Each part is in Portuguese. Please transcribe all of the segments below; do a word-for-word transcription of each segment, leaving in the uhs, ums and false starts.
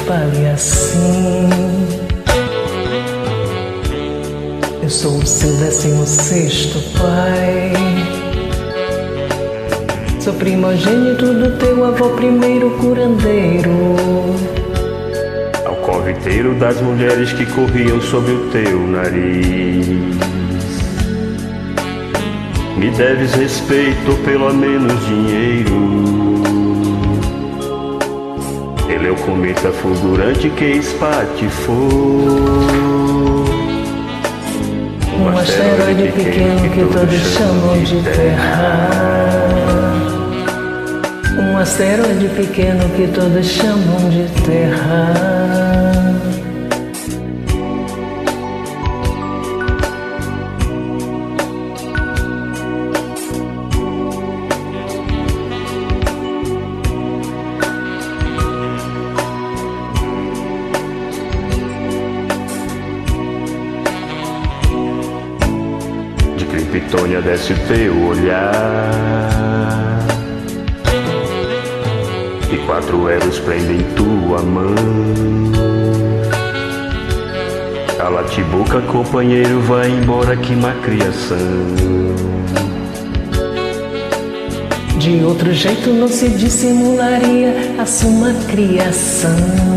fale assim. Eu sou o seu décimo sexto pai. Sou primogênito do teu avô, primeiro curandeiro, alcoviteiro das mulheres que corriam sob o teu nariz. Me deves respeito ou pelo menos dinheiro. Ele é o cometa fulgurante que espatifou um asteroide pequeno que todos chamam de Terra. Um asteroide pequeno que todos chamam de Terra. De Kryptônia desce o teu olhar, e quatro elos prendem tua mão. Cala-te-boca, companheiro, vai embora, que má criação. De outro jeito não se dissimularia a sua criação.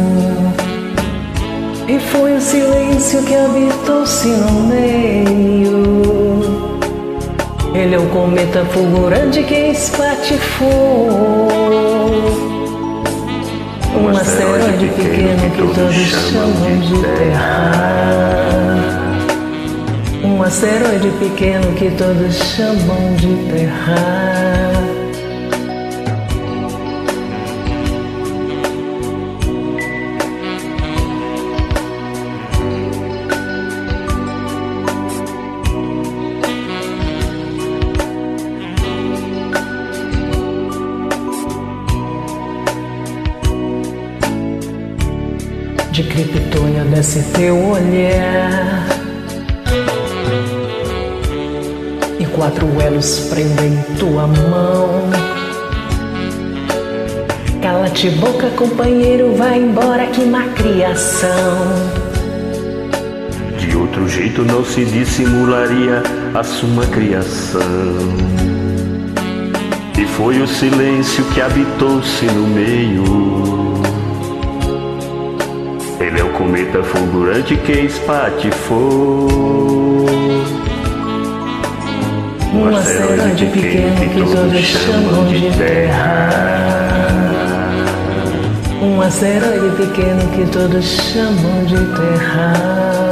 E foi o silêncio que habitou-se no meio. Ele é o cometa fulgurante que espatifou um asteroide pequeno que todos chamam de Terra. Um asteroide pequeno que todos chamam de Terra. De Kryptônia desce teu olhar, e quatro elos prendem tua mão. Cala-te boca, companheiro, vai embora, que má criação. De outro jeito não se dissimularia a sua criação. E foi o silêncio que habitou-se no meio. Ele é o cometa fulgurante que espatifou um asteroide pequeno que todos chamam de Terra. Um asteroide pequeno que todos chamam de Terra.